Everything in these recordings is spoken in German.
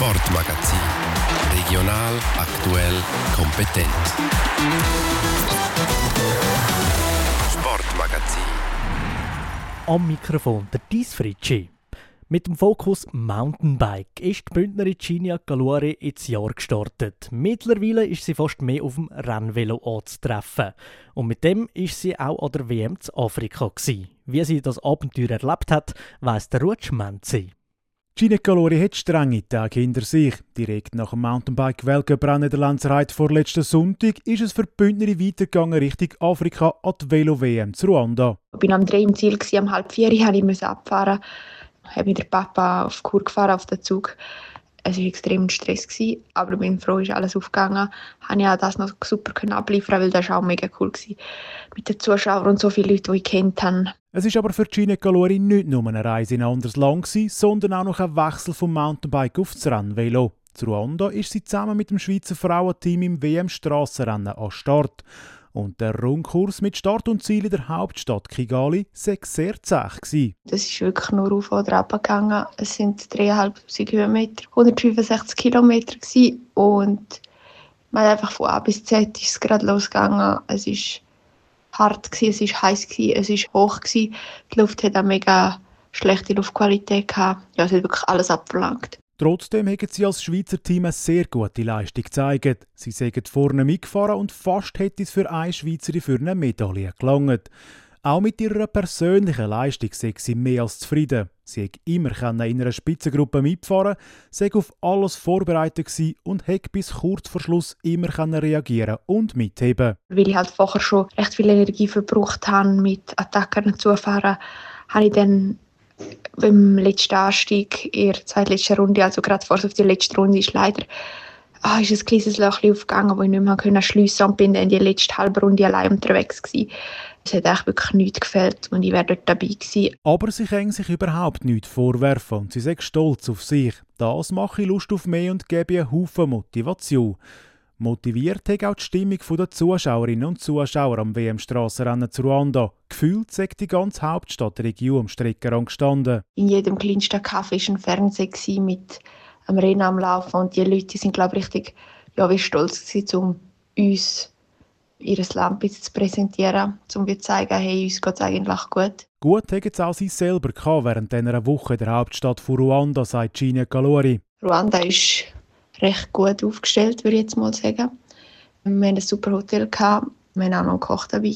Sportmagazin. Regional, aktuell, kompetent. Sportmagazin. Am Mikrofon der Dies Fritschi. Mit dem Fokus Mountainbike ist die Bündnerin Ginia Galuri ins Jahr gestartet. Mittlerweile ist sie fast mehr auf dem Rennvelo anzutreffen. Und mit dem ist sie auch an der WM zu Afrika gewesen. Wie sie das Abenteuer erlebt hat, weiss der Ruud Schmenzi. Ginia Galuri hat strenge Tage hinter sich. Direkt nach dem Mountainbike-Weltcup-Rennen der Lenzerheide vor letzten Sonntag ist es für die Bündnerin weitergegangen Richtung Afrika an die Velo-WM zu Ruanda. Ich war am 3 im Ziel, um 3:30 musste ich abfahren. Ich habe mit der Papa auf Kur gefahren, auf den Zug. Es war extrem Stress, aber ich bin froh, ist alles aufgegangen. Ich konnte auch das noch super abliefern, weil das war auch mega cool war. Mit den Zuschauern und so vielen Leuten, die ich kennt habe. Es war aber für Ginia Galuri nicht nur eine Reise in ein anderes Land, sondern auch noch ein Wechsel vom Mountainbike auf das Rennvelo. Zu Ruanda ist sie zusammen mit dem Schweizer Frauenteam im WM-Strassenrennen an Start. Und der Rundkurs mit Start und Ziel in der Hauptstadt Kigali war sehr zäh. Das ist wirklich nur auf oder ab gegangen. Es sind 3'500 Höhenmeter, 165 Kilometer gewesen. Und man hat einfach von A bis Z ist es gerade losgegangen. Es war hart, es war heiß, es war hoch. Die Luft hat auch mega schlechte Luftqualität gehabt. Ja, es hat wirklich alles abverlangt. Trotzdem haben sie als Schweizer Team eine sehr gute Leistung gezeigt. Sie sind vorne mitgefahren und fast hätte es für eine Schweizerin für eine Medaille gelangt. Auch mit ihrer persönlichen Leistung sei sie mehr als zufrieden. Sie konnte immer in einer Spitzengruppe mitfahren, sei auf alles vorbereitet und konnte bis kurz vor Schluss immer reagieren und mitheben. Weil ich halt vorher schon recht viel Energie verbraucht habe mit Attacken zufahren, habe ich dann beim letzten Anstieg in der zweitletzten Runde, also gerade vor auf die letzte Runde, ist leider ist ein kleines Löchchen aufgegangen, wo ich nicht mehr schliessen konnte und bin dann in die letzte halbe Runde allein unterwegs gewesen. Es hat eigentlich wirklich nichts gefällt und ich wäre dort dabei gewesen. Aber sie können sich überhaupt nichts vorwerfen und sie sind stolz auf sich. Das mache Lust auf mehr und gebe einen Haufen Motivation. Motiviert hat auch die Stimmung der Zuschauerinnen und Zuschauer am WM-Strassenrennen zu Ruanda. Gefühlt sei die ganze Hauptstadtregion am Streckenrand gestanden. In jedem kleinsten Café war ein Fernseher mit einem Rennen am Laufen und die Leute sind, glaube ich, richtig wie stolz gewesen, um uns ihr Land zu präsentieren, um zu zeigen, hey, uns geht es eigentlich gut. Gut haben es auch sie selber gehabt während dieser Woche in der Hauptstadt von Ruanda, sagt Ginia Galuri. Ruanda ist recht gut aufgestellt, würde ich jetzt mal sagen. Wir hatten ein super Hotel, wir hatten auch noch einen Koch dabei.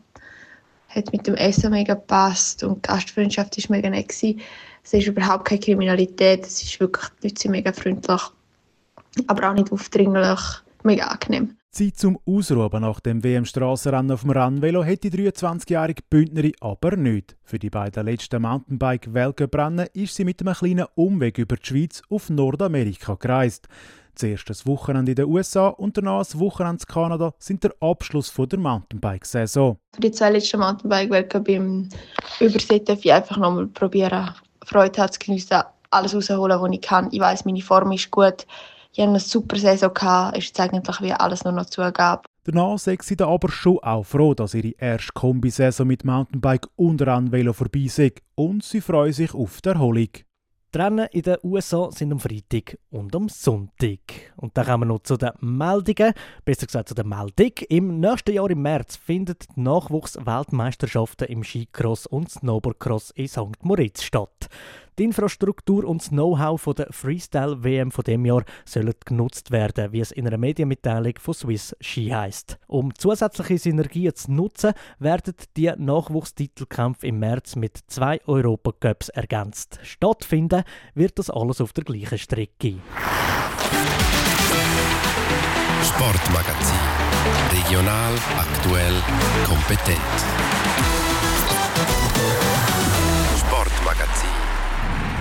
Hat mit dem Essen mega gepasst und die Gastfreundschaft war mega nett. Es ist überhaupt keine Kriminalität, es ist wirklich, die Leute sind mega freundlich, aber auch nicht aufdringlich, mega angenehm. Zeit zum Ausruhen nach dem WM-Strassenrennen auf dem Rennvelo hat die 23-jährige Bündnerin aber nicht. Für die beiden letzten Mountainbike-Weltcup-Rennen ist sie mit einem kleinen Umweg über die Schweiz auf Nordamerika gereist. Zuerst ein Wochenende in den USA und danach ein Wochenende in Kanada sind der Abschluss der Mountainbike-Saison. Für die 2 letzten Mountainbike-Weltcup im Übersee darf ich einfach nochmal probieren, Freude zu geniessen, alles rausholen, was ich kann. Ich weiss, meine Form ist gut. Ich hatte eine super Saison, es ist eigentlich wie alles nur noch Zugabe. Danach sei sie dann aber schon auch froh, dass ihre erste Kombisaison mit Mountainbike und Rennvelo vorbei ist und sie freuen sich auf die Erholung. Die Rennen in den USA sind am Freitag und am Sonntag. Und dann kommen wir noch zu den Meldungen, besser gesagt zu der Meldung. Im nächsten Jahr im März findet die Nachwuchs-Weltmeisterschaften im Skicross und Snowboardcross in St. Moritz statt. Die Infrastruktur und das Know-how von der Freestyle-WM von diesem Jahr sollen genutzt werden, wie es in einer Medienmitteilung von Swiss Ski heisst. Um zusätzliche Synergien zu nutzen, werden die Nachwuchstitelkämpfe im März mit 2 Europacups ergänzt. Stattfinden wird das alles auf der gleichen Strecke. Sportmagazin. Regional, aktuell, kompetent. Sportmagazin.